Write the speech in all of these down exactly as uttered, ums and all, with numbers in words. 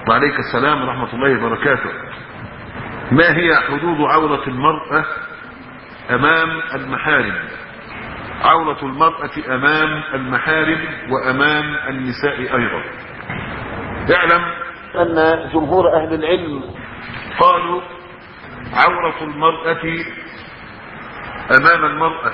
وعليك السلام ورحمة الله وبركاته. ما هي حدود عورة المرأة أمام المحارم؟ عورة المرأة أمام المحارم وأمام النساء أيضا. اعلم أن جمهور أهل العلم قالوا عورة المرأة أمام المرأة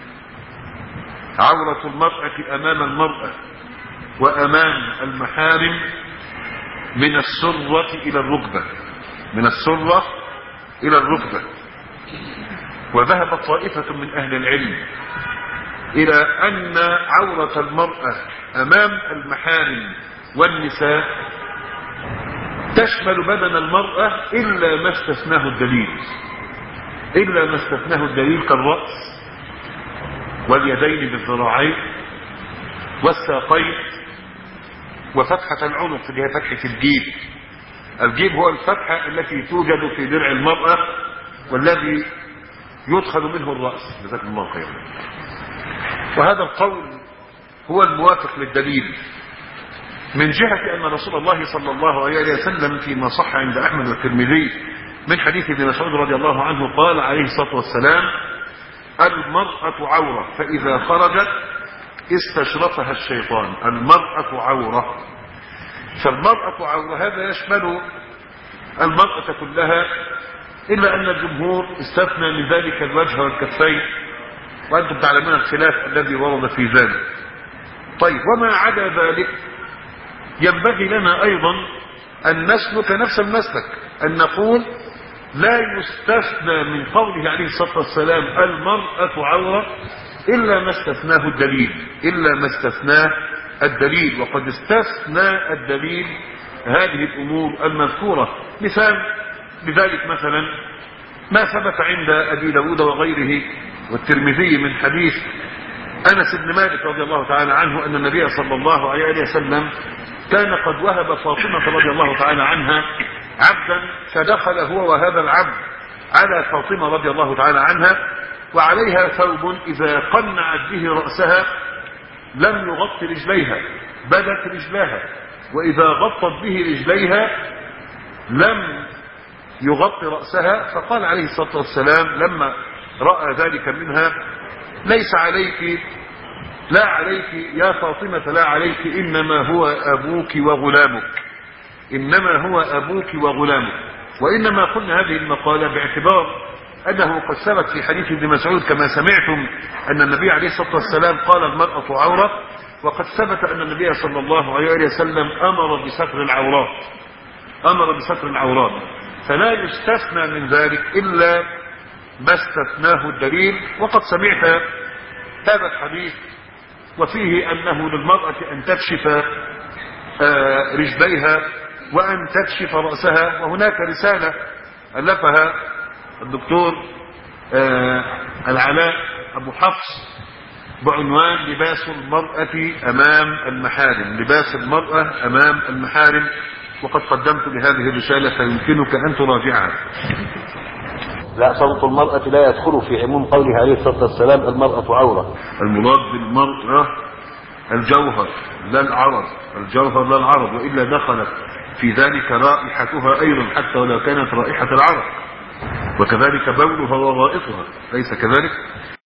عورة المرأة أمام المرأة وأمام المحارم من السرة إلى الركبة من السرة إلى الركبة. وذهب طائفة من أهل العلم إلى أن عورة المرأة أمام المحارم والنساء تشمل بدن المرأة إلا ما استثناه الدليل إلا ما استثناه الدليل كالرأس واليدين بالذراعين والساقين وفتحة العنق اللي هي فتحة الجيب. الجيب هو الفتحة التي توجد في درع المرأة والذي يدخل منه الرأس. جزاكم الله خيرا. وهذا القول هو الموافق للدليل من جهة أن رسول الله صلى الله عليه وسلم فيما صح عند أحمد والترمذي من حديث ابن مسعود رضي الله عنه قال عليه الصلاة والسلام: المرأة عورة فإذا خرجت استشرفها الشيطان. المرأة عورة. فالمرأة عورة هذا يشمل المرأة كلها إلا أن الجمهور استثنى من ذلك الوجه والكفين، وأنتم تعلمون الخلاف الذي ورد في ذلك. طيب، وما عدا ذلك ينبغي لنا أيضا أن نسلك نفس المسلك، أن نقول لا يستثنى من قوله عليه الصلاة والسلام المرأة عورة إلا ما استثناه الدليل إلا ما استثناه الدليل وقد استثنى الدليل هذه الأمور المذكورة. مثال بذلك مثلا ما ثبت عند أبي داود وغيره والترمذي من حديث أنس بن مالك رضي الله تعالى عنه أن النبي صلى الله عليه وسلم كان قد وهب فاطمة رضي الله تعالى عنها عبدا، فدخل هو وهذا العبد على فاطمة رضي الله تعالى عنها وعليها ثوب إذا قنعت به رأسها لم يغطي رجليها، بدت رجلها، وإذا غطت به رجليها لم يغطي رأسها. فقال عليه الصلاة والسلام لما رأى ذلك منها: ليس عليك لا عليك يا فاطمة لا عليك إنما هو أبوك وغلامك إنما هو أبوك وغلامك. وإنما قلنا هذه المقالة باعتبار أنه قد ثبت في حديث ابن مسعود كما سمعتم أن النبي عليه الصلاة والسلام قال المرأة عورة، وقد ثبت أن النبي صلى الله عليه وسلم أمر بستر العورات أمر بستر العورات فلا يستثنى من ذلك إلا ما استثناه الدليل. وقد سمعت هذا الحديث وفيه أنه للمرأة أن تكشف رجليها وأن تكشف رأسها. وهناك رسالة ألفها الدكتور العلاء أبو حفص بعنوان لباس المرأة أمام المحارم لباس المرأة أمام المحارم، وقد قدمت بهذه الرسالة فيمكنك أن تراجعها. لا، صوت المرأة لا يدخل في عموم قوله عليه الصلاة والسلام المرأة عورة. المراد بالمرأة الجوهر لا العرض الجوهر لا العرض، وإلا دخلت في ذلك رائحتها أيضا حتى ولو كانت رائحة العرق، وكذلك بولها وغائطها، ليس كذلك؟